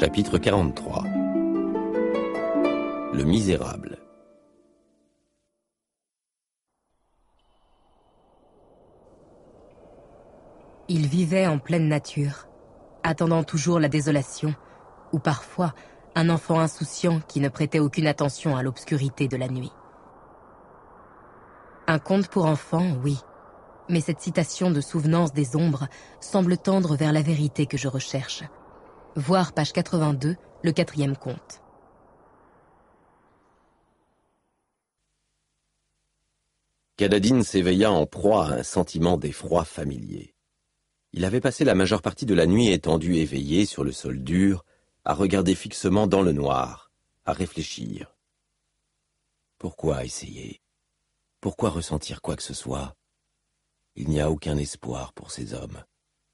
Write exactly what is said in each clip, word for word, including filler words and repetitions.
Chapitre quarante-trois. Le misérable. Il vivait en pleine nature, attendant toujours la désolation, ou parfois un enfant insouciant qui ne prêtait aucune attention à l'obscurité de la nuit. Un conte pour enfants, oui, mais cette citation de Souvenance des ombres semble tendre vers la vérité que je recherche. Voir page quatre-vingt-deux, le quatrième conte. Kaladin s'éveilla en proie à un sentiment d'effroi familier. Il avait passé la majeure partie de la nuit étendu éveillé sur le sol dur, à regarder fixement dans le noir, à réfléchir. Pourquoi essayer? Pourquoi ressentir quoi que ce soit? Il n'y a aucun espoir pour ces hommes.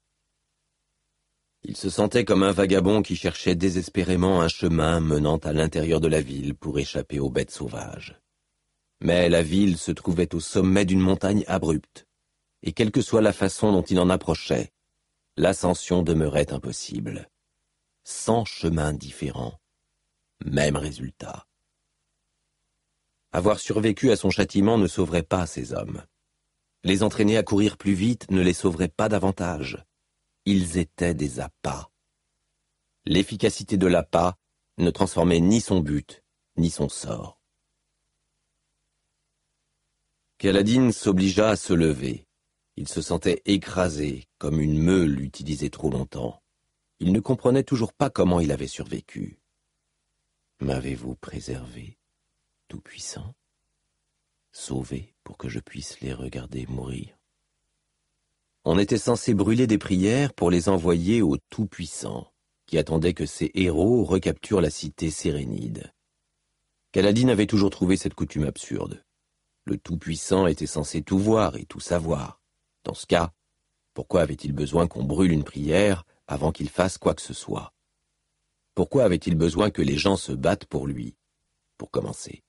Il se sentait comme un vagabond qui cherchait désespérément un chemin menant à l'intérieur de la ville pour échapper aux bêtes sauvages. Mais la ville se trouvait au sommet d'une montagne abrupte, et quelle que soit la façon dont il en approchait, l'ascension demeurait impossible. Cent chemins différents, même résultat. Avoir survécu à son châtiment ne sauverait pas ces hommes. Les entraîner à courir plus vite ne les sauverait pas davantage. Ils étaient des appâts. L'efficacité de l'appât ne transformait ni son but, ni son sort. Kaladin s'obligea à se lever. Il se sentait écrasé, comme une meule utilisée trop longtemps. Il ne comprenait toujours pas comment il avait survécu. « M'avez-vous préservé, Tout-Puissant, sauvé pour que je puisse les regarder mourir ?» On était censé brûler des prières pour les envoyer au Tout-Puissant, qui attendait que ses héros recapturent la cité sérénide. Kaladin avait toujours trouvé cette coutume absurde. Le Tout-Puissant était censé tout voir et tout savoir. Dans ce cas, pourquoi avait-il besoin qu'on brûle une prière avant qu'il fasse quoi que ce soit? Pourquoi avait-il besoin que les gens se battent pour lui, pour commencer?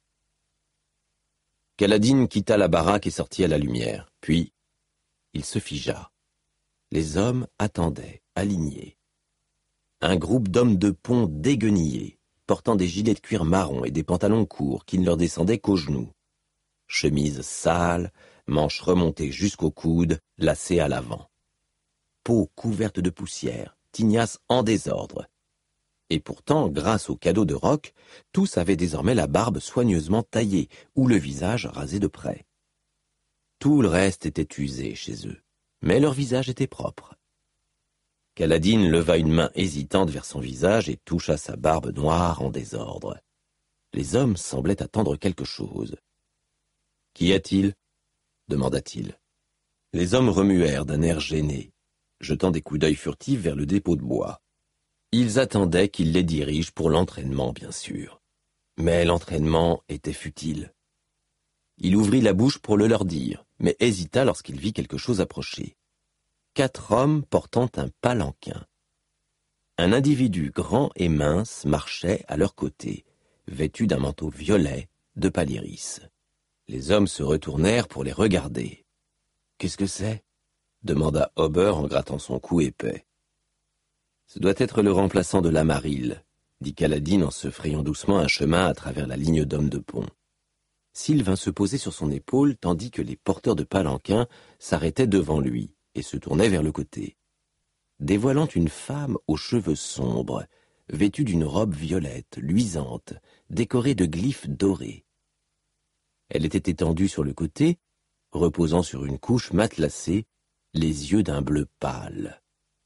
Kaladin quitta la baraque et sortit à la lumière, puis il se figea. Les hommes attendaient, alignés. Un groupe d'hommes de pont déguenillés, portant des gilets de cuir marron et des pantalons courts qui ne leur descendaient qu'aux genoux. Chemise sale, manches remontées jusqu'aux coudes, lacées à l'avant. Peau couverte de poussière, tignasse en désordre. Et pourtant, grâce au cadeau de Roc, tous avaient désormais la barbe soigneusement taillée ou le visage rasé de près. Tout le reste était usé chez eux, mais leur visage était propre. Kaladin leva une main hésitante vers son visage et toucha sa barbe noire en désordre. Les hommes semblaient attendre quelque chose. « Qu'y a-t-il » demanda-t-il. Les hommes remuèrent d'un air gêné, jetant des coups d'œil furtifs vers le dépôt de bois. Ils attendaient qu'il les dirige pour l'entraînement, bien sûr. Mais l'entraînement était futile. Il ouvrit la bouche pour le leur dire, mais hésita lorsqu'il vit quelque chose approcher. Quatre hommes portant un palanquin. Un individu grand et mince marchait à leur côté, vêtu d'un manteau violet de Paliris. Les hommes se retournèrent pour les regarder. « Qu'est-ce que c'est » demanda Ober en grattant son cou épais. « Ce doit être le remplaçant de l'Amaril » dit Kaladin en se frayant doucement un chemin à travers la ligne d'hommes de pont. S'il vint se poser sur son épaule tandis que les porteurs de palanquins s'arrêtaient devant lui et se tournaient vers le côté, dévoilant une femme aux cheveux sombres, vêtue d'une robe violette, luisante, décorée de glyphes dorés. Elle était étendue sur le côté, reposant sur une couche matelassée, les yeux d'un bleu pâle.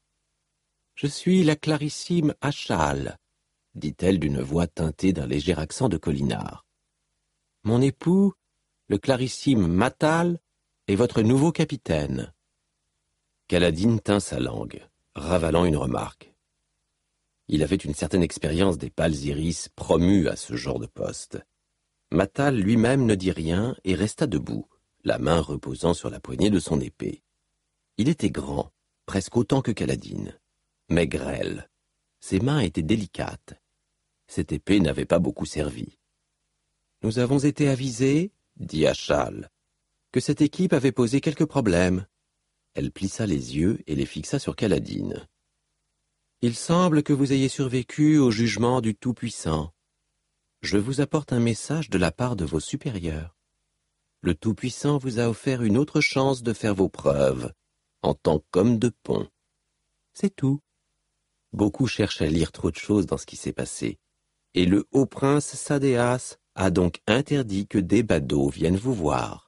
« Je suis la clarissime Achal, » dit-elle d'une voix teintée d'un léger accent de collinard. « Mon époux, le clarissime Matal, est votre nouveau capitaine. » Kaladin tint sa langue, ravalant une remarque. Il avait une certaine expérience des pâles iris promus à ce genre de poste. Matal lui-même ne dit rien et resta debout, la main reposant sur la poignée de son épée. Il était grand, presque autant que Kaladin, mais grêle. Ses mains étaient délicates. Cette épée n'avait pas beaucoup servi. « Nous avons été avisés, » dit Achal, « que cette équipe avait posé quelques problèmes. » Elle plissa les yeux et les fixa sur Kaladin. Il semble que vous ayez survécu au jugement du Tout-Puissant. Je vous apporte un message de la part de vos supérieurs. Le Tout-Puissant vous a offert une autre chance de faire vos preuves, en tant qu'homme de pont. C'est tout. Beaucoup cherchent à lire trop de choses dans ce qui s'est passé, et le haut prince Sadéas a donc interdit que des badauds viennent vous voir.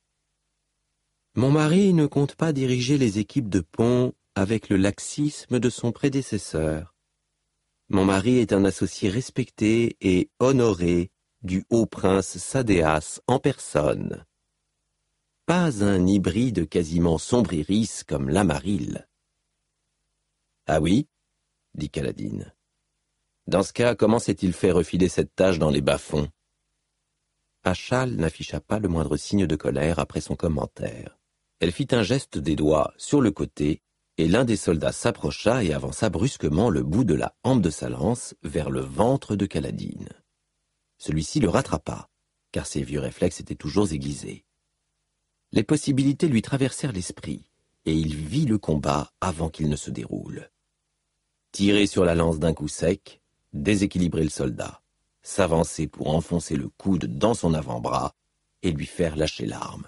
Mon mari ne compte pas diriger les équipes de pont avec le laxisme de son prédécesseur. Mon mari est un associé respecté et honoré du haut prince Sadéas en personne. Pas un hybride quasiment sombriris comme l'Amaril. Ah oui, dit Kaladin. Dans ce cas, comment s'est-il fait refiler cette tâche dans les bas-fonds? Achal n'afficha pas le moindre signe de colère après son commentaire. Elle fit un geste des doigts sur le côté, et l'un des soldats s'approcha et avança brusquement le bout de la hampe de sa lance vers le ventre de Kaladin. Celui-ci le rattrapa, car ses vieux réflexes étaient toujours aiguisés. Les possibilités lui traversèrent l'esprit, et il vit le combat avant qu'il ne se déroule. Tirer sur la lance d'un coup sec, déséquilibrer le soldat, s'avancer pour enfoncer le coude dans son avant-bras et lui faire lâcher l'arme.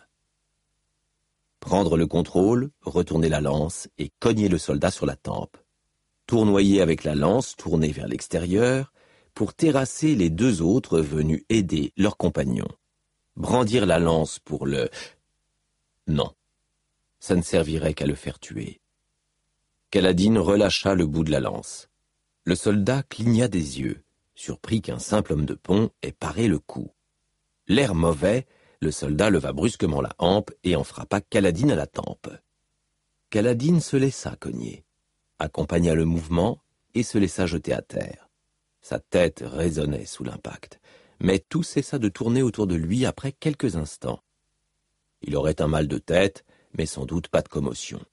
Prendre le contrôle, retourner la lance et cogner le soldat sur la tempe. Tournoyer avec la lance tournée vers l'extérieur pour terrasser les deux autres venus aider leurs compagnons. Brandir la lance pour le... Non, ça ne servirait qu'à le faire tuer. Kaladin relâcha le bout de la lance. Le soldat cligna des yeux, surpris qu'un simple homme de pont ait paré le coup. L'air mauvais, le soldat leva brusquement la hampe et en frappa Kaladin à la tempe. Kaladin se laissa cogner, accompagna le mouvement et se laissa jeter à terre. Sa tête résonnait sous l'impact, mais tout cessa de tourner autour de lui après quelques instants. Il aurait un mal de tête, mais sans doute pas de commotion.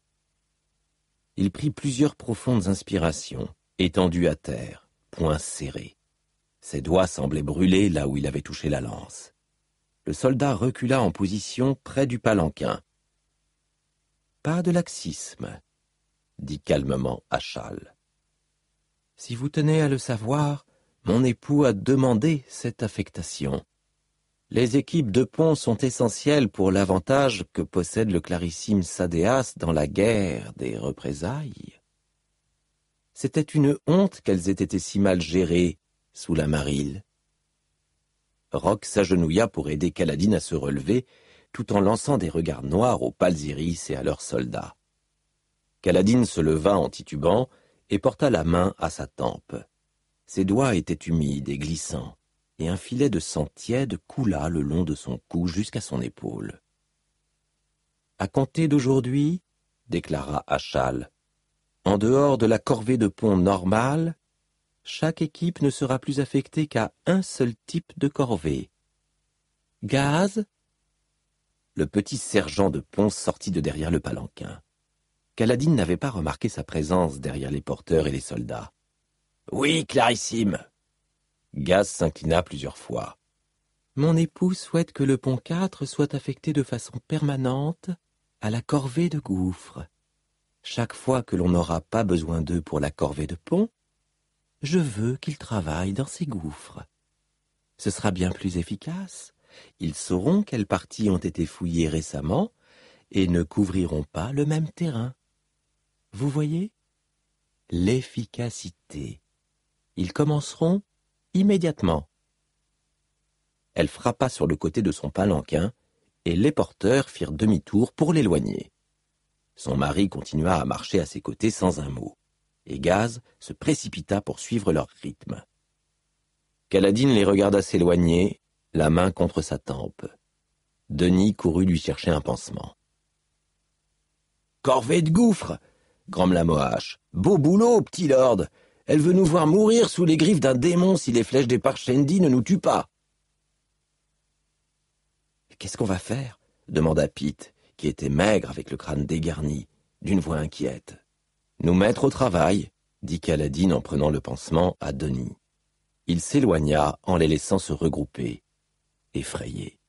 Il prit plusieurs profondes inspirations, étendu à terre, poings serrés. Ses doigts semblaient brûler là où il avait touché la lance. Le soldat recula en position près du palanquin. « Pas de laxisme, » dit calmement Achal. « Si vous tenez à le savoir, mon époux a demandé cette affectation. Les équipes de pont sont essentielles pour l'avantage que possède le clarissime Sadéas dans la guerre des représailles. C'était une honte qu'elles aient été si mal gérées sous l'Amaril. » Roc s'agenouilla pour aider Kaladin à se relever, tout en lançant des regards noirs aux pâles iris et à leurs soldats. Kaladin se leva en titubant et porta la main à sa tempe. Ses doigts étaient humides et glissants, et un filet de sang tiède coula le long de son cou jusqu'à son épaule. « À compter d'aujourd'hui, déclara Achal, en dehors de la corvée de pont normale, chaque équipe ne sera plus affectée qu'à un seul type de corvée. Gaz ?» Le petit sergent de pont sortit de derrière le palanquin. Kaladin n'avait pas remarqué sa présence derrière les porteurs et les soldats. « Oui, Clarissime !» Gaz s'inclina plusieurs fois. « Mon époux souhaite que le pont quatre soit affecté de façon permanente à la corvée de gouffre. Chaque fois que l'on n'aura pas besoin d'eux pour la corvée de pont, je veux qu'ils travaillent dans ces gouffres. Ce sera bien plus efficace. Ils sauront quelles parties ont été fouillées récemment et ne couvriront pas le même terrain. Vous voyez? L'efficacité. Ils commenceront immédiatement. » Elle frappa sur le côté de son palanquin et les porteurs firent demi-tour pour l'éloigner. Son mari continua à marcher à ses côtés sans un mot, et Gaz se précipita pour suivre leur rythme. Kaladin les regarda s'éloigner, la main contre sa tempe. Denis courut lui chercher un pansement. « Corvée de gouffre !» grommela Moash. « Beau boulot, petit lord. Elle veut nous voir mourir sous les griffes d'un démon si les flèches des Parshendi ne nous tuent pas. » « Qu'est-ce qu'on va faire ?» demanda Pete, qui était maigre avec le crâne dégarni, d'une voix inquiète. « Nous mettre au travail, » dit Kaladin en prenant le pansement à Denis. Il s'éloigna en les laissant se regrouper, effrayé.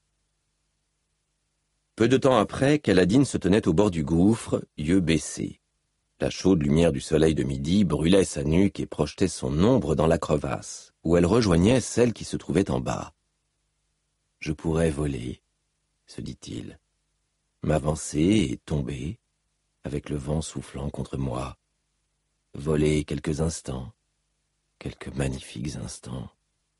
Peu de temps après, Kaladin se tenait au bord du gouffre, yeux baissés. La chaude lumière du soleil de midi brûlait sa nuque et projetait son ombre dans la crevasse, où elle rejoignait celle qui se trouvait en bas. « Je pourrais voler, » se dit-il, « m'avancer et tomber, avec le vent soufflant contre moi, voler quelques instants, quelques magnifiques instants. »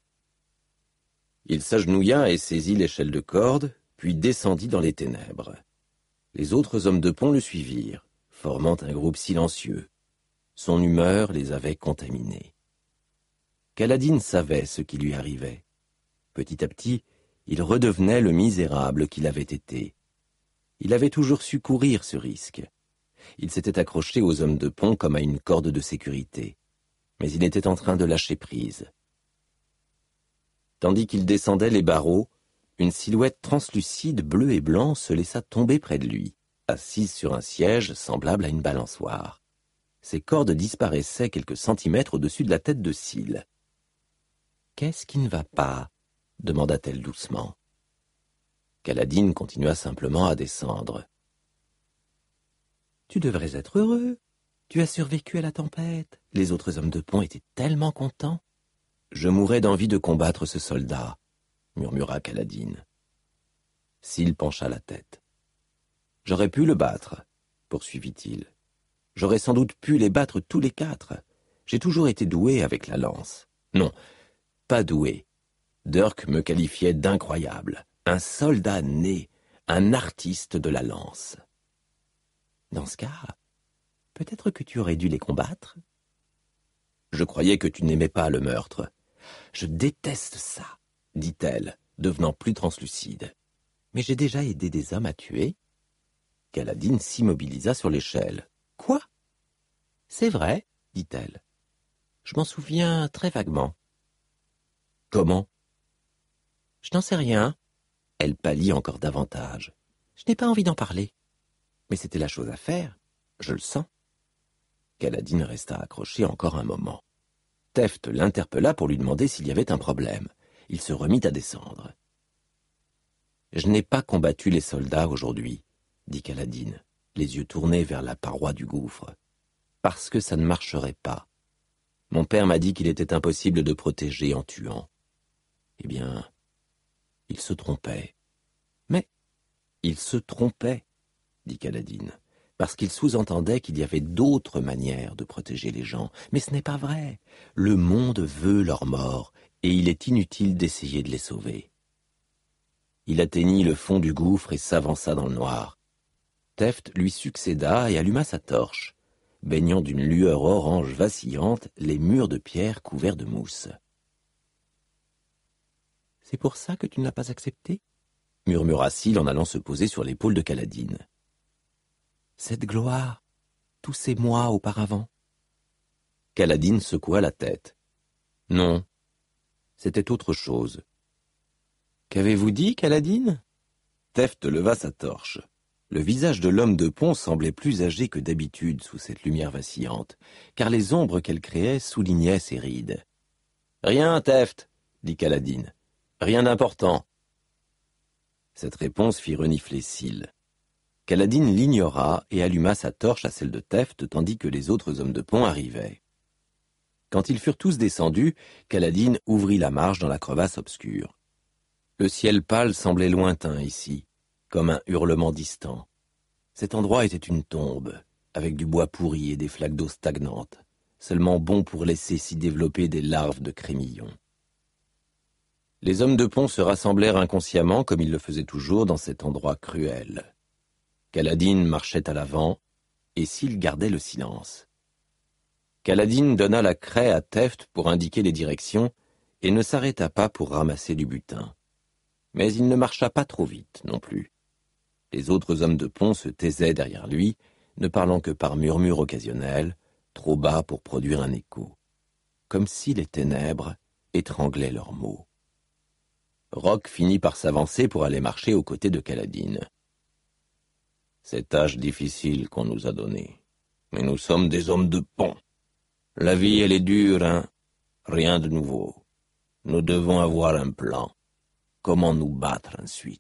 Il s'agenouilla et saisit l'échelle de corde, puis descendit dans les ténèbres. Les autres hommes de pont le suivirent, formant un groupe silencieux. Son humeur les avait contaminés. Kaladin savait ce qui lui arrivait. Petit à petit, il redevenait le misérable qu'il avait été. Il avait toujours su courir ce risque. Il s'était accroché aux hommes de pont comme à une corde de sécurité. Mais il était en train de lâcher prise. Tandis qu'il descendait les barreaux, une silhouette translucide bleu et blanc se laissa tomber près de lui, assise sur un siège semblable à une balançoire. Ses cordes disparaissaient quelques centimètres au-dessus de la tête de Syl. « Qu'est-ce qui ne va pas ?» demanda-t-elle doucement. Kaladin continua simplement à descendre. « Tu devrais être heureux. Tu as survécu à la tempête. Les autres hommes de pont étaient tellement contents. »« Je mourrais d'envie de combattre ce soldat, » murmura Kaladin. Syl pencha la tête. « J'aurais pu le battre, » poursuivit-il. « J'aurais sans doute pu les battre tous les quatre. J'ai toujours été doué avec la lance. Non, pas doué. Dirk me qualifiait d'incroyable, un soldat né, un artiste de la lance. Dans ce cas, peut-être que tu aurais dû les combattre ? Je croyais que tu n'aimais pas le meurtre. Je déteste ça, dit-elle, devenant plus translucide. Mais j'ai déjà aidé des hommes à tuer. Kaladin s'immobilisa sur l'échelle. Quoi ? C'est vrai, dit-elle. Je m'en souviens très vaguement. Comment ? Je n'en sais rien. Elle pâlit encore davantage. Je n'ai pas envie d'en parler. Mais c'était la chose à faire. Je le sens. Kaladin resta accroché encore un moment. Teft l'interpella pour lui demander s'il y avait un problème. Il se remit à descendre. « Je n'ai pas combattu les soldats aujourd'hui, » dit Kaladin, les yeux tournés vers la paroi du gouffre, « parce que ça ne marcherait pas. Mon père m'a dit qu'il était impossible de protéger en tuant. Eh bien, il se trompait. Mais il se trompait, dit Kaladin, parce qu'il sous-entendait qu'il y avait d'autres manières de protéger les gens. Mais ce n'est pas vrai. Le monde veut leur mort, et il est inutile d'essayer de les sauver. Il atteignit le fond du gouffre et s'avança dans le noir. Teft lui succéda et alluma sa torche, baignant d'une lueur orange vacillante les murs de pierre couverts de mousse. « C'est pour ça que tu ne l'as pas accepté ?» murmura Syl en allant se poser sur l'épaule de Kaladin. « Cette gloire, tous ces mois auparavant ?» Kaladin secoua la tête. « Non, c'était autre chose. »« Qu'avez-vous dit, Kaladin ?» Teft leva sa torche. Le visage de l'homme de pont semblait plus âgé que d'habitude sous cette lumière vacillante, car les ombres qu'elle créait soulignaient ses rides. « Rien, Teft, » dit Kaladin. « Rien d'important. » Cette réponse fit renifler Syl. Kaladin l'ignora et alluma sa torche à celle de Teft tandis que les autres hommes de pont arrivaient. Quand ils furent tous descendus, Kaladin ouvrit la marche dans la crevasse obscure. Le ciel pâle semblait lointain ici, comme un hurlement distant. Cet endroit était une tombe, avec du bois pourri et des flaques d'eau stagnantes, seulement bon pour laisser s'y développer des larves de crémillons. Les hommes de pont se rassemblèrent inconsciemment comme ils le faisaient toujours dans cet endroit cruel. Kaladin marchait à l'avant, et Syl gardait le silence. Kaladin donna la craie à Teft pour indiquer les directions et ne s'arrêta pas pour ramasser du butin. Mais il ne marcha pas trop vite non plus. Les autres hommes de pont se taisaient derrière lui, ne parlant que par murmures occasionnels, trop bas pour produire un écho, comme si les ténèbres étranglaient leurs mots. Roch finit par s'avancer pour aller marcher aux côtés de Kaladin. « C'est tâche difficile qu'on nous a donnée, mais nous sommes des hommes de pont. La vie, elle est dure, hein? Rien de nouveau. Nous devons avoir un plan. Comment nous battre ensuite? »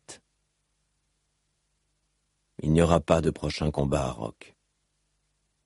« Il n'y aura pas de prochain combat, Roch. »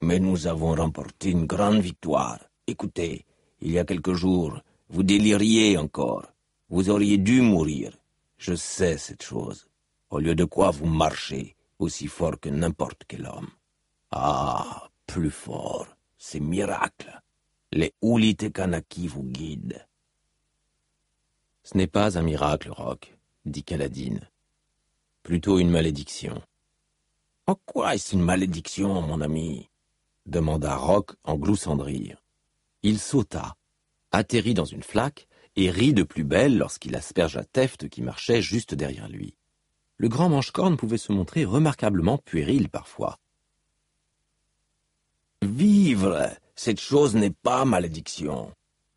Mais nous avons remporté une grande victoire. Écoutez, il y a quelques jours, vous déliriez encore. Vous auriez dû mourir. Je sais cette chose. Au lieu de quoi vous marchez, aussi fort que n'importe quel homme. Ah, plus fort, c'est miracle. Les Ulit Kanaki vous guident. Ce n'est pas un miracle, Rock, dit Kaladin. Plutôt une malédiction. En quoi est-ce une malédiction, mon ami? Demanda Rock en gloussant de rire. Il sauta, atterrit dans une flaque et rit de plus belle lorsqu'il aspergea Teft qui marchait juste derrière lui. Le grand Manchecorne pouvait se montrer remarquablement puéril parfois. Vivre, cette chose n'est pas malédiction.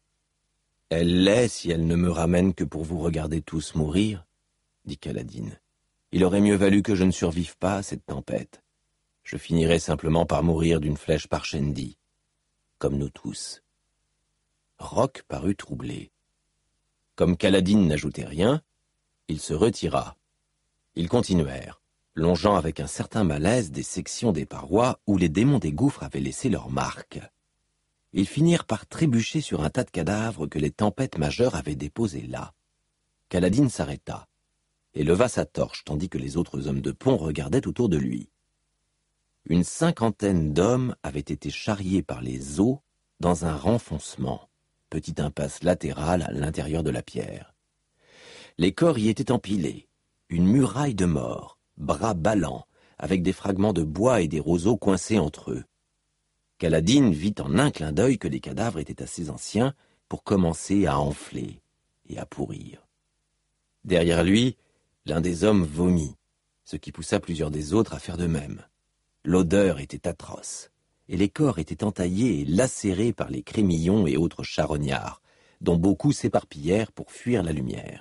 Elle l'est si elle ne me ramène que pour vous regarder tous mourir, dit Kaladin. Il aurait mieux valu que je ne survive pas à cette tempête. Je finirais simplement par mourir d'une flèche par Shendi, comme nous tous. Rock parut troublé. Comme Kaladin n'ajoutait rien, il se retira. Ils continuèrent, longeant avec un certain malaise des sections des parois où les démons des gouffres avaient laissé leurs marques. Ils finirent par trébucher sur un tas de cadavres que les tempêtes majeures avaient déposés là. Kaladin s'arrêta et leva sa torche tandis que les autres hommes de pont regardaient autour de lui. Une cinquantaine d'hommes avaient été charriés par les eaux dans un renfoncement, petite impasse latérale à l'intérieur de la pierre. Les corps y étaient empilés, une muraille de morts, bras ballants, avec des fragments de bois et des roseaux coincés entre eux. Kaladin vit en un clin d'œil que les cadavres étaient assez anciens pour commencer à enfler et à pourrir. Derrière lui, l'un des hommes vomit, ce qui poussa plusieurs des autres à faire de même. L'odeur était atroce, et les corps étaient entaillés et lacérés par les crémillons et autres charognards, dont beaucoup s'éparpillèrent pour fuir la lumière.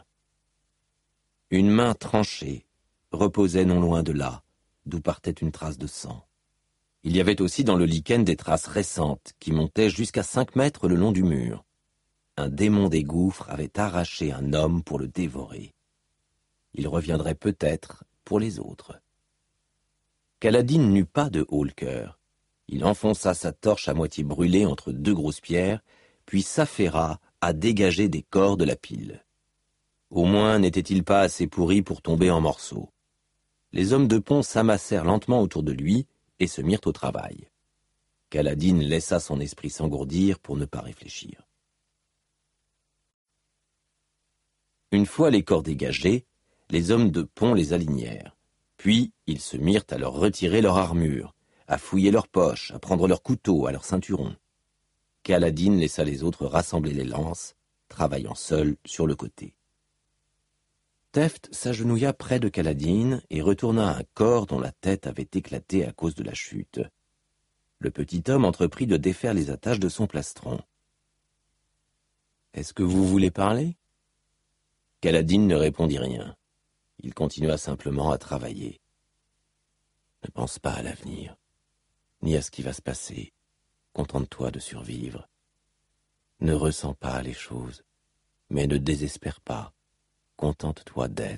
Une main tranchée reposait non loin de là, d'où partait une trace de sang. Il y avait aussi dans le lichen des traces récentes qui montaient jusqu'à cinq mètres le long du mur. Un démon des gouffres avait arraché un homme pour le dévorer. Il reviendrait peut-être pour les autres. Kaladin n'eut pas de haut-le-cœur. Il enfonça sa torche à moitié brûlée entre deux grosses pierres, puis s'affaira à dégager des corps de la pile. Au moins n'était-il pas assez pourri pour tomber en morceaux. Les hommes de pont s'amassèrent lentement autour de lui et se mirent au travail. Kaladin laissa son esprit s'engourdir pour ne pas réfléchir. Une fois les corps dégagés, les hommes de pont les alignèrent. Puis ils se mirent à leur retirer leur armure, à fouiller leurs poches, à prendre leurs couteaux à leurs ceinturons. Kaladin laissa les autres rassembler les lances, travaillant seul sur le côté. Teft s'agenouilla près de Kaladin et retourna un corps dont la tête avait éclaté à cause de la chute. Le petit homme entreprit de défaire les attaches de son plastron. « Est-ce que vous voulez parler ?» Kaladin ne répondit rien. Il continua simplement à travailler. « Ne pense pas à l'avenir, ni à ce qui va se passer. Contente-toi de survivre. Ne ressens pas les choses, mais ne désespère pas. Contente-toi d'être. »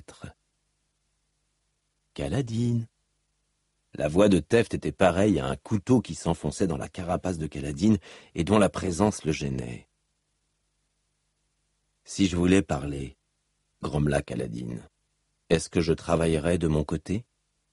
Kaladin. La voix de Teft était pareille à un couteau qui s'enfonçait dans la carapace de Kaladin et dont la présence le gênait. « Si je voulais parler, » grommela Kaladin, « est-ce que je travaillerais de mon côté ?»«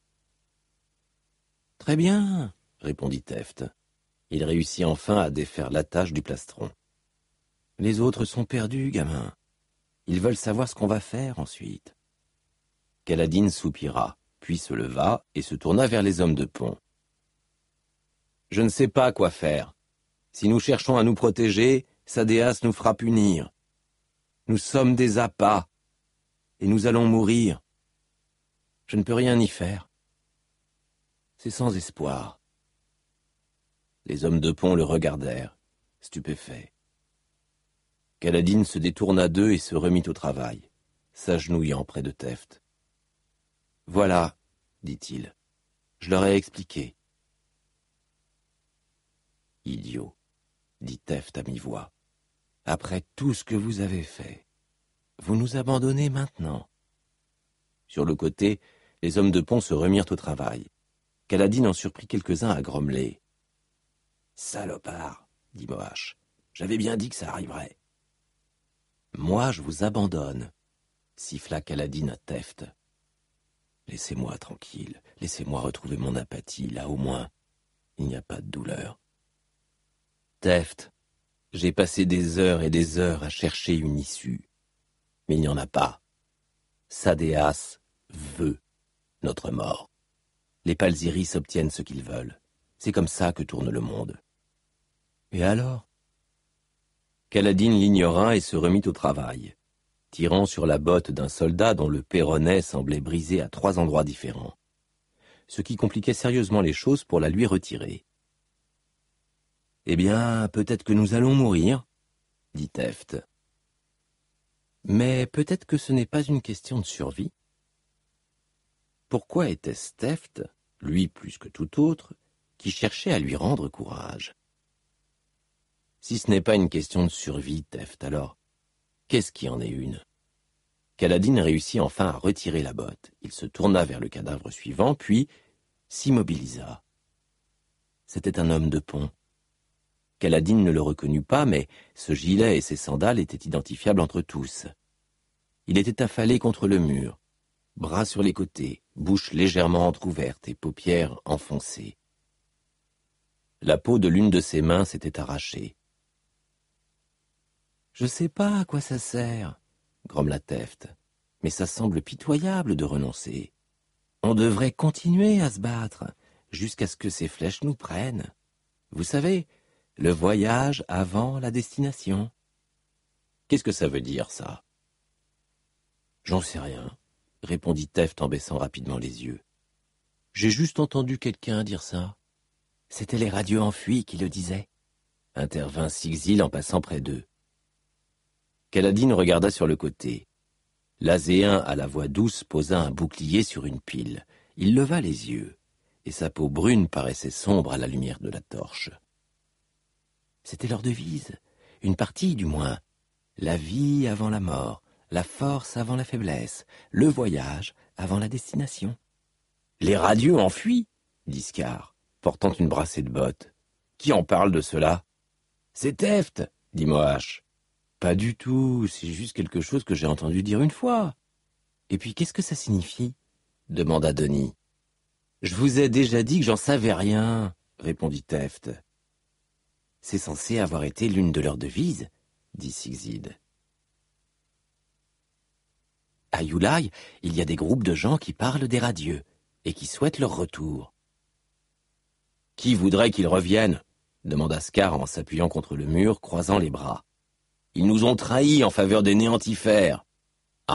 Très bien, » répondit Teft. Il réussit enfin à défaire l'attache du plastron. « Les autres sont perdus, gamin. Ils veulent savoir ce qu'on va faire ensuite. » Kaladin soupira, puis se leva et se tourna vers les hommes de pont. « Je ne sais pas quoi faire. Si nous cherchons à nous protéger, Sadéas nous fera punir. Nous sommes des appâts, et nous allons mourir. Je ne peux rien y faire. C'est sans espoir. » Les hommes de pont le regardèrent, stupéfaits. Kaladin se détourna d'eux et se remit au travail, s'agenouillant près de Teft. « Voilà, dit-il, je leur ai expliqué. »« Idiot, dit Teft à mi-voix, après tout ce que vous avez fait, vous nous abandonnez maintenant. » Sur le côté, les hommes de pont se remirent au travail. Kaladin en surprit quelques-uns à grommeler. Salopard, dit Moash. J'avais bien dit que ça arriverait. Moi, je vous abandonne, siffla Kaladin à Teft. Laissez-moi tranquille, laissez-moi retrouver mon apathie, là au moins, il n'y a pas de douleur. Teft, j'ai passé des heures et des heures à chercher une issue, mais il n'y en a pas. Sadéas veut notre mort. Les Palzyris obtiennent ce qu'ils veulent. C'est comme ça que tourne le monde. Et alors? Kaladin l'ignora et se remit au travail, tirant sur la botte d'un soldat dont le péronet semblait brisé à trois endroits différents, ce qui compliquait sérieusement les choses pour la lui retirer. « Eh bien, peut-être que nous allons mourir, » dit Teft. « Mais peut-être que ce n'est pas une question de survie. » Pourquoi était-ce Teft, lui plus que tout autre, qui cherchait à lui rendre courage? Si ce n'est pas une question de survie, Teft, alors, qu'est-ce qui en est une? Kaladin réussit enfin à retirer la botte. Il se tourna vers le cadavre suivant, puis s'immobilisa. C'était un homme de pont. Kaladin ne le reconnut pas, mais ce gilet et ses sandales étaient identifiables entre tous. Il était affalé contre le mur, bras sur les côtés, bouche légèrement entr'ouverte et paupières enfoncées. La peau de l'une de ses mains s'était arrachée. « Je sais pas à quoi ça sert, » grommela Teft, « mais ça semble pitoyable de renoncer. On devrait continuer à se battre, jusqu'à ce que ces flèches nous prennent. Vous savez, le voyage avant la destination. » Qu'est-ce que ça veut dire, ça? J'en sais rien, répondit Teft en baissant rapidement les yeux. J'ai juste entendu quelqu'un dire ça. C'étaient les radieux enfuis qui le disaient, intervint Sigzil en passant près d'eux. Kaladin regarda sur le côté. L'Azéen à la voix douce posa un bouclier sur une pile. Il leva les yeux, et sa peau brune paraissait sombre à la lumière de la torche. C'était leur devise, une partie du moins. La vie avant la mort, la force avant la faiblesse, le voyage avant la destination. « Les radieux enfuis » dit Scar, portant une brassée de bottes. « Qui en parle de cela ?»« C'est Teft » dit Moash. « Pas du tout, c'est juste quelque chose que j'ai entendu dire une fois. »« Et puis qu'est-ce que ça signifie ?» demanda Denis. « Je vous ai déjà dit que j'en savais rien, » répondit Teft. « C'est censé avoir été l'une de leurs devises, » dit Sigzid. À Yulai, il y a des groupes de gens qui parlent des radieux et qui souhaitent leur retour. « Qui voudrait qu'ils reviennent ?» demanda Scar en s'appuyant contre le mur, croisant les bras. « Ils nous ont trahis en faveur des néantifères. »« Ah !»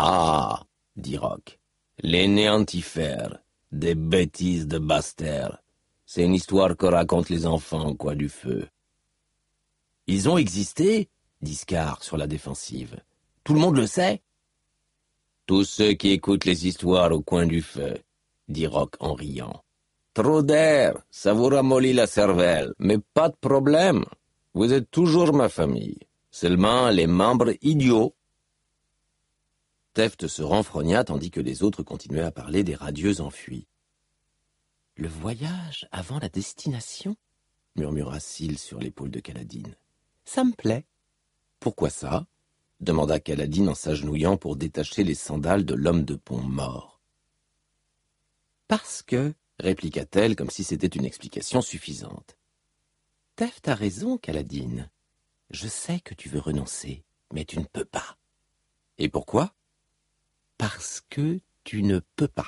dit Rock. « Les néantifères, des bêtises de Baster. C'est une histoire que racontent les enfants, quoi, du feu. »« Ils ont existé ?» dit Scar sur la défensive. « Tout le monde le sait ?» « Tous ceux qui écoutent les histoires au coin du feu, » dit Rock en riant. « Trop d'air, ça vous ramollit la cervelle, mais pas de problème. Vous êtes toujours ma famille, seulement les membres idiots. » Teft se renfrogna tandis que les autres continuaient à parler des radieux enfuis. « Le voyage avant la destination ?» murmura Syl sur l'épaule de Kaladin. « Ça me plaît. »« Pourquoi ça ?» demanda Kaladin en s'agenouillant pour détacher les sandales de l'homme de pont mort. « Parce que, » répliqua-t-elle comme si c'était une explication suffisante. « Teft a raison, Kaladin. Je sais que tu veux renoncer, mais tu ne peux pas. »« Et pourquoi ?»« Parce que tu ne peux pas. »«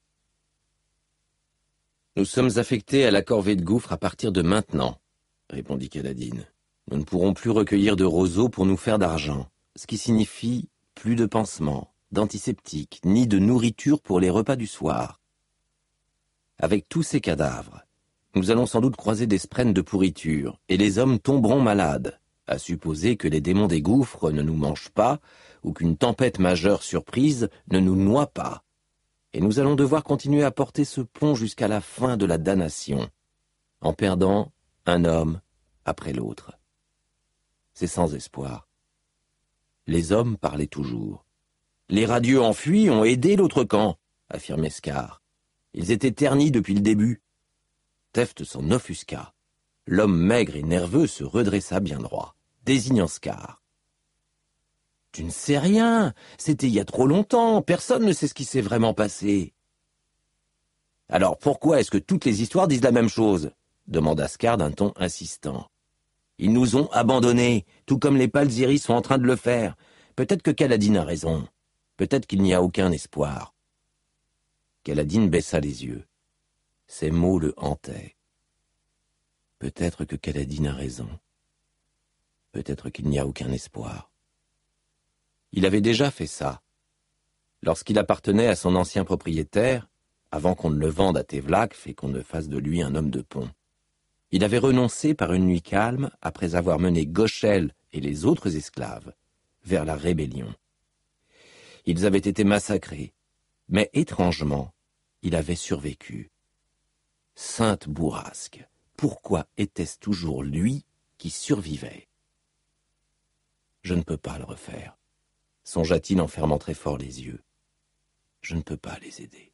Nous sommes affectés à la corvée de gouffre à partir de maintenant, » répondit Kaladin. « Nous ne pourrons plus recueillir de roseaux pour nous faire d'argent. Ce qui signifie plus de pansements, d'antiseptiques, ni de nourriture pour les repas du soir. Avec tous ces cadavres, nous allons sans doute croiser des sprènes de pourriture, et les hommes tomberont malades, à supposer que les démons des gouffres ne nous mangent pas, ou qu'une tempête majeure surprise ne nous noie pas. Et nous allons devoir continuer à porter ce pont jusqu'à la fin de la damnation, en perdant un homme après l'autre. C'est sans espoir. Les hommes parlaient toujours. « Les radieux enfuis ont aidé l'autre camp, » affirmait Scar. « Ils étaient ternis depuis le début. » Teft s'en offusqua. l'homme maigre et nerveux se redressa bien droit, désignant Scar. « Tu ne sais rien, c'était il y a trop longtemps, personne ne sait ce qui s'est vraiment passé. »« Alors pourquoi est-ce que toutes les histoires disent la même chose ?» demanda Scar d'un ton insistant. « Ils nous ont abandonnés, tout comme les Palzyri sont en train de le faire. Peut-être que Kaladin a raison. Peut-être qu'il n'y a aucun espoir. » Kaladin baissa les yeux. Ces mots le hantaient. Peut-être que Kaladin a raison. Peut-être qu'il n'y a aucun espoir. Il avait déjà fait ça. Lorsqu'il appartenait à son ancien propriétaire, avant qu'on ne le vende à Tevlakv et qu'on ne fasse de lui un homme de pont. Il avait renoncé par une nuit calme après avoir mené Goshel et les autres esclaves vers la rébellion. Ils avaient été massacrés, mais étrangement, il avait survécu. Sainte bourrasque, pourquoi était-ce toujours lui qui survivait? Je ne peux pas le refaire, songea-t-il en fermant très fort les yeux. Je ne peux pas les aider.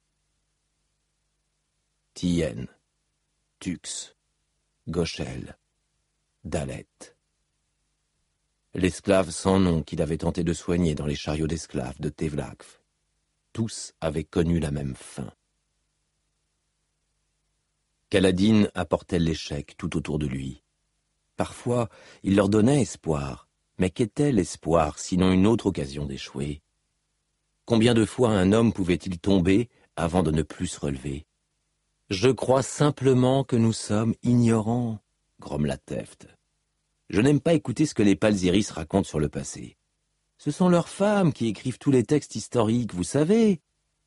Tien, Tux, Goshel, Dalet. L'esclave sans nom qu'il avait tenté de soigner dans les chariots d'esclaves de Tevlakv. Tous avaient connu la même fin. Kaladin apportait l'échec tout autour de lui. Parfois, il leur donnait espoir, mais qu'était l'espoir sinon une autre occasion d'échouer? Combien de fois un homme pouvait-il tomber avant de ne plus se relever? « Je crois simplement que nous sommes ignorants, » grommela Teft. « Je n'aime pas écouter ce que les Palzyri racontent sur le passé. Ce sont leurs femmes qui écrivent tous les textes historiques, vous savez. »«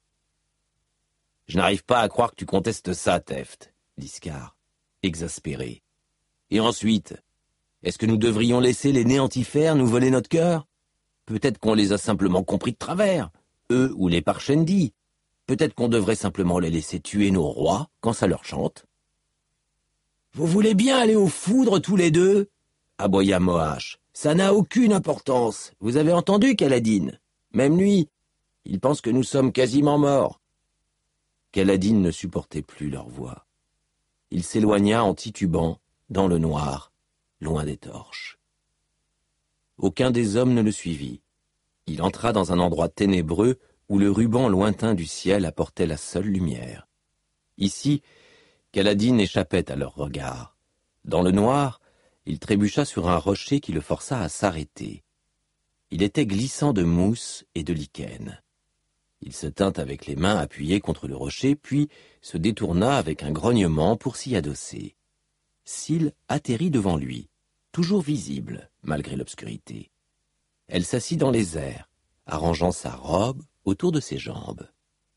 Je n'arrive pas à croire que tu contestes ça, Teft, » dit Scar, exaspéré. « Et ensuite, est-ce que nous devrions laisser les néantifères nous voler notre cœur? Peut-être qu'on les a simplement compris de travers, eux ou les Parshendi. Peut-être qu'on devrait simplement les laisser tuer nos rois quand ça leur chante. »« Vous voulez bien aller aux foudres tous les deux ?» aboya Moash. « Ça n'a aucune importance. Vous avez entendu, Kaladin? Même lui, il pense que nous sommes quasiment morts. » Kaladin ne supportait plus leur voix. Il s'éloigna en titubant, dans le noir, loin des torches. Aucun des hommes ne le suivit. Il entra dans un endroit ténébreux où le ruban lointain du ciel apportait la seule lumière. Ici, Kaladin échappait à leurs regards. Dans le noir, il trébucha sur un rocher qui le força à s'arrêter. Il était glissant de mousse et de lichen. Il se tint avec les mains appuyées contre le rocher, puis se détourna avec un grognement pour s'y adosser. Syl atterrit devant lui, toujours visible, malgré l'obscurité. Elle s'assit dans les airs, arrangeant sa robe autour de ses jambes.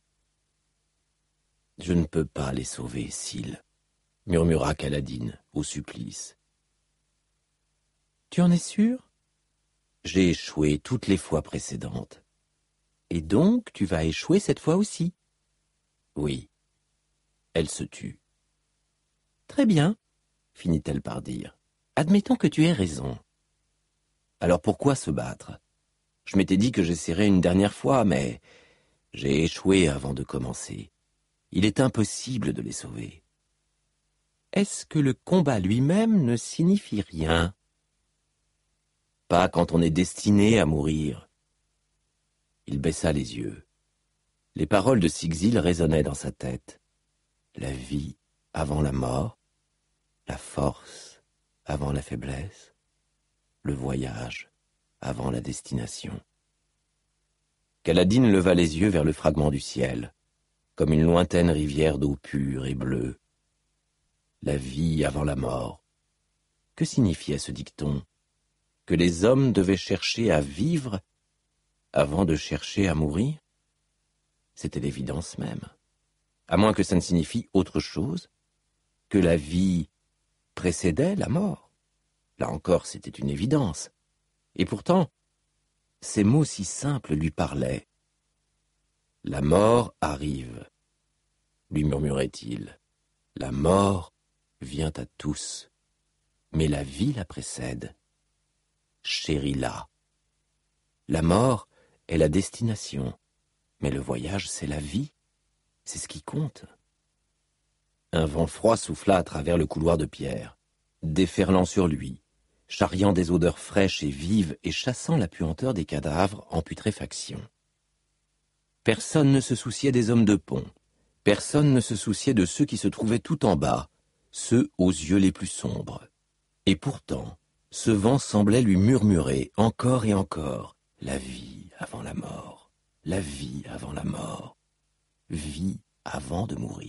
« Je ne peux pas les sauver, Syl, » murmura Kaladin, au supplice. « Tu en es sûr? J'ai échoué toutes les fois précédentes. Et donc tu vas échouer cette fois aussi? » Oui. Elle se tut. « Très bien, » finit-elle par dire. « Admettons que tu aies raison. Alors pourquoi se battre? Je m'étais dit que j'essaierais une dernière fois, mais j'ai échoué avant de commencer. Il est impossible de les sauver. » Est-ce que le combat lui-même ne signifie rien? Pas quand on est destiné à mourir. Il baissa les yeux. Les paroles de Sigzil résonnaient dans sa tête. La vie avant la mort, la force avant la faiblesse, le voyage avant la destination. Kaladin leva les yeux vers le fragment du ciel, comme une lointaine rivière d'eau pure et bleue. La vie avant la mort. Que signifiait ce dicton? Que les hommes devaient chercher à vivre avant de chercher à mourir? C'était l'évidence même. À moins que ça ne signifie autre chose, que la vie précédait la mort. Là encore, c'était une évidence. Et pourtant, ces mots si simples lui parlaient. « La mort arrive », lui murmurait-il. « La mort vient à tous, mais la vie la précède. Chéris-la. La mort est la destination, mais le voyage, c'est la vie. C'est ce qui compte. » Un vent froid souffla à travers le couloir de pierre. déferlant sur lui, charriant des odeurs fraîches et vives et chassant la puanteur des cadavres en putréfaction. Personne ne se souciait des hommes de pont, personne ne se souciait de ceux qui se trouvaient tout en bas, ceux aux yeux les plus sombres. Et pourtant, ce vent semblait lui murmurer encore et encore « La vie avant la mort, la vie avant la mort, vie avant de mourir ».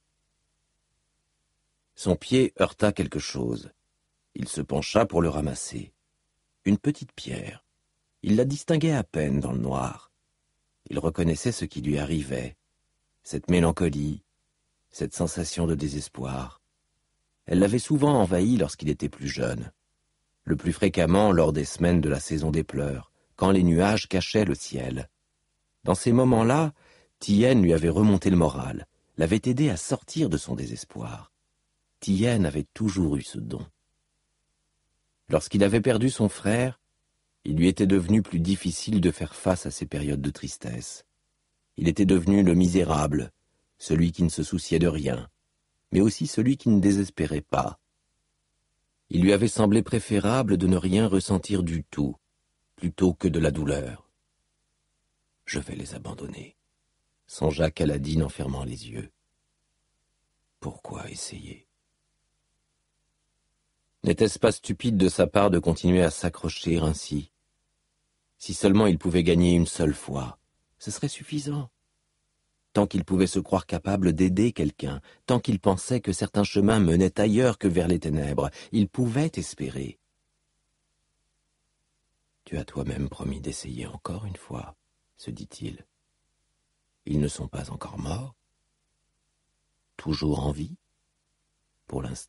Son pied heurta quelque chose. Il se pencha pour le ramasser. Une petite pierre. Il la distinguait à peine dans le noir. Il reconnaissait ce qui lui arrivait, cette mélancolie, cette sensation de désespoir. Elle l'avait souvent envahi lorsqu'il était plus jeune, le plus fréquemment lors des semaines de la saison des pleurs, quand les nuages cachaient le ciel. Dans ces moments-là, Tien lui avait remonté le moral, l'avait aidé à sortir de son désespoir. Tien avait toujours eu ce don. Lorsqu'il avait perdu son frère, il lui était devenu plus difficile de faire face à ces périodes de tristesse. Il était devenu le misérable, celui qui ne se souciait de rien, mais aussi celui qui ne désespérait pas. Il lui avait semblé préférable de ne rien ressentir du tout, plutôt que de la douleur. « Je vais les abandonner », songea Kaladin en fermant les yeux. Pourquoi essayer ? N'était-ce pas stupide de sa part de continuer à s'accrocher ainsi ? Si seulement il pouvait gagner une seule fois, ce serait suffisant. Tant qu'il pouvait se croire capable d'aider quelqu'un, tant qu'il pensait que certains chemins menaient ailleurs que vers les ténèbres, il pouvait espérer. « Tu as toi-même promis d'essayer encore une fois, » se dit-il. « Ils ne sont pas encore morts, toujours en vie, pour l'instant. »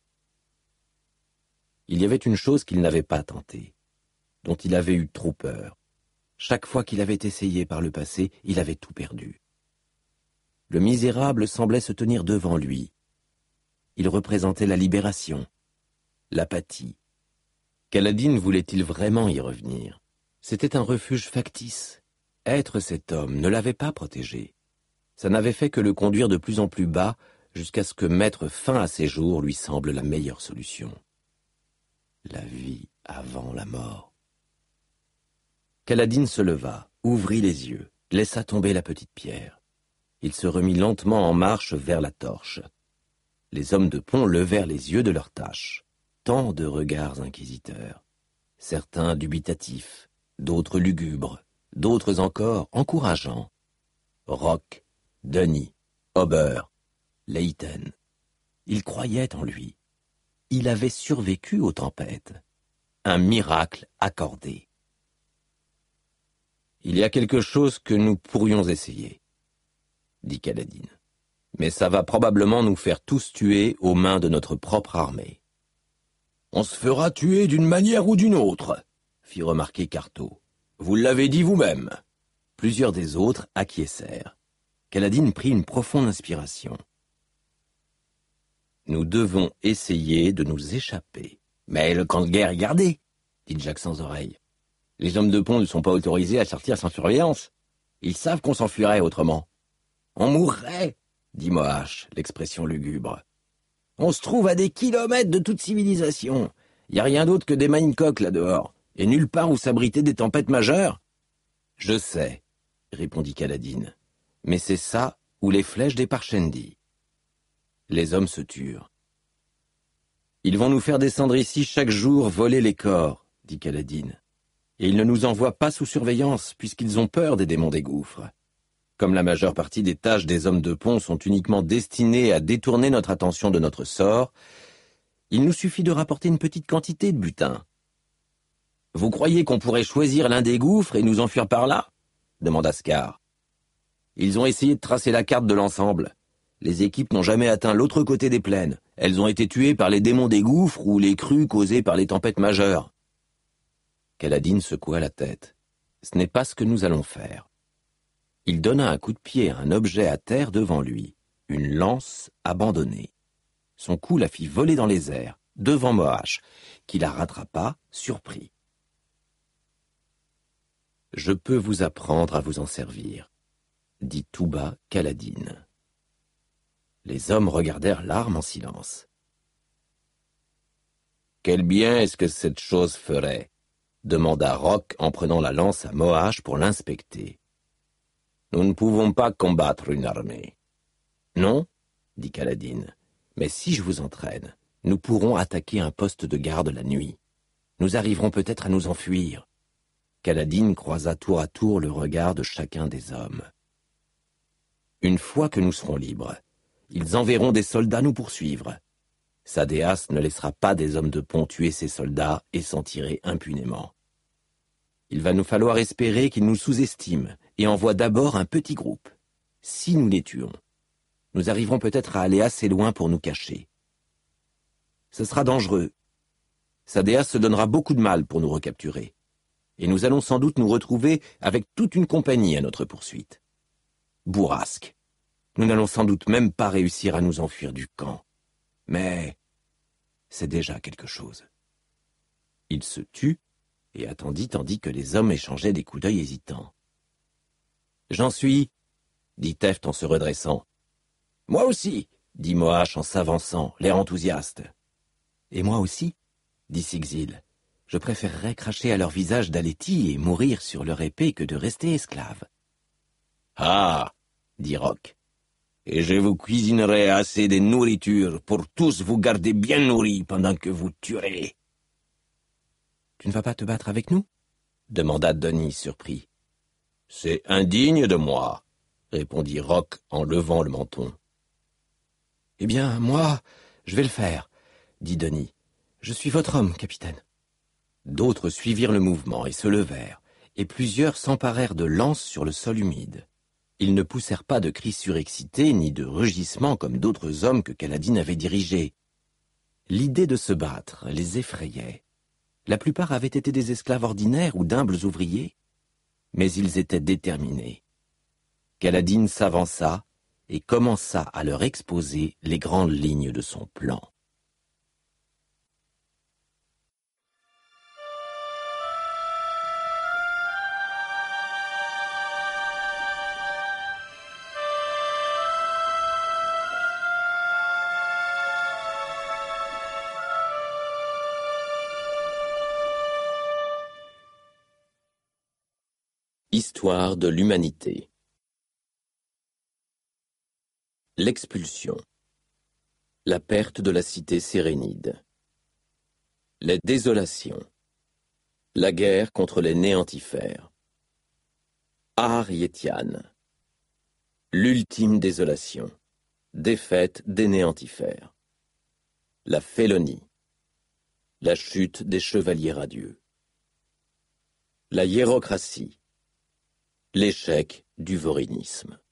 Il y avait une chose qu'il n'avait pas tentée, dont il avait eu trop peur. Chaque fois qu'il avait essayé par le passé, il avait tout perdu. Le misérable semblait se tenir devant lui. Il représentait la libération, l'apathie. Kaladin voulait-il vraiment y revenir ? C'était un refuge factice. Être cet homme ne l'avait pas protégé. Ça n'avait fait que le conduire de plus en plus bas, jusqu'à ce que mettre fin à ses jours lui semble la meilleure solution. La vie avant la mort. Kaladin se leva, ouvrit les yeux, laissa tomber la petite pierre. Il se remit lentement en marche vers la torche. Les hommes de pont levèrent les yeux de leur tâche. Tant de regards inquisiteurs. Certains dubitatifs, d'autres lugubres, d'autres encore encourageants. Rock, Denis, Ober, Leiten. Ils croyaient en lui. Il avait survécu aux tempêtes. Un miracle accordé. « Il y a quelque chose que nous pourrions essayer, » dit Kaladin. « Mais ça va probablement nous faire tous tuer aux mains de notre propre armée. »« On se fera tuer d'une manière ou d'une autre, » fit remarquer Carto. « Vous l'avez dit vous-même. » Plusieurs des autres acquiescèrent. Kaladin prit une profonde inspiration. « Nous devons essayer de nous échapper. »« Mais le camp de guerre est gardé, » dit Jack sans oreille. « Les hommes de pont ne sont pas autorisés à sortir sans surveillance. Ils savent qu'on s'enfuirait autrement. »« On mourrait, » dit Moash, l'expression lugubre. « On se trouve à des kilomètres de toute civilisation. Il n'y a rien d'autre que des minecoques là-dehors, et nulle part où s'abriter des tempêtes majeures. »« Je sais, » répondit Kaladin, « mais c'est ça ou les flèches des Parchendi. » Les hommes se turent. « Ils vont nous faire descendre ici chaque jour voler les corps, » dit Kaladin. « Et ils ne nous envoient pas sous surveillance, puisqu'ils ont peur des démons des gouffres. Comme la majeure partie des tâches des hommes de pont sont uniquement destinées à détourner notre attention de notre sort, il nous suffit de rapporter une petite quantité de butin. »« Vous croyez qu'on pourrait choisir l'un des gouffres et nous enfuir par là ?» demanda Scar. « Ils ont essayé de tracer la carte de l'ensemble. Les équipes n'ont jamais atteint l'autre côté des plaines. Elles ont été tuées par les démons des gouffres ou les crues causées par les tempêtes majeures. » Kaladin secoua la tête. « Ce n'est pas ce que nous allons faire. » Il donna un coup de pied à un objet à terre devant lui, une lance abandonnée. Son coup la fit voler dans les airs, devant Moash, qui la rattrapa, surpris. « Je peux vous apprendre à vous en servir, » dit tout bas Kaladin. Les hommes regardèrent l'arme en silence. Quel bien est-ce que cette chose ferait? Demanda Rock en prenant la lance à Moash pour l'inspecter. Nous ne pouvons pas combattre une armée. Non, dit Kaladin, mais si je vous entraîne, nous pourrons attaquer un poste de garde la nuit. Nous arriverons peut-être à nous enfuir. Kaladin croisa tour à tour le regard de chacun des hommes. Une fois que nous serons libres, ils enverront des soldats nous poursuivre. Sadéas ne laissera pas des hommes de pont tuer ses soldats et s'en tirer impunément. Il va nous falloir espérer qu'ils nous sous-estiment et envoient d'abord un petit groupe. Si nous les tuons, nous arriverons peut-être à aller assez loin pour nous cacher. Ce sera dangereux. Sadéas se donnera beaucoup de mal pour nous recapturer. Et nous allons sans doute nous retrouver avec toute une compagnie à notre poursuite. Bourrasque. Nous n'allons sans doute même pas réussir à nous enfuir du camp. Mais c'est déjà quelque chose. Il se tut et attendit tandis que les hommes échangeaient des coups d'œil hésitants. « J'en suis, » dit Teft en se redressant. « Moi aussi, » dit Moash en s'avançant, l'air enthousiaste. « Et moi aussi, » dit Sigzil. « Je préférerais cracher à leur visage d'Alethi et mourir sur leur épée que de rester esclave. »« Ah !» dit Rock. « Et je vous cuisinerai assez de nourriture pour tous vous garder bien nourris pendant que vous tuerez. »« Tu ne vas pas te battre avec nous ?» demanda Denis, surpris. « C'est indigne de moi, » répondit Rock en levant le menton. « Eh bien, moi, je vais le faire, » dit Denis. « Je suis votre homme, capitaine. » D'autres suivirent le mouvement et se levèrent, et plusieurs s'emparèrent de lances sur le sol humide. Ils ne poussèrent pas de cris surexcités ni de rugissements comme d'autres hommes que Kaladin avait dirigés. L'idée de se battre les effrayait. La plupart avaient été des esclaves ordinaires ou d'humbles ouvriers, mais ils étaient déterminés. Kaladin s'avança et commença à leur exposer les grandes lignes de son plan. Histoire de l'humanité. L'expulsion. La perte de la cité sérénide. Les désolations. La guerre contre les néantifères. Ar-Yétian. L'ultime désolation. Défaite des néantifères. La félonie. La chute des chevaliers radieux. La hiérocratie. L'échec du vorinisme.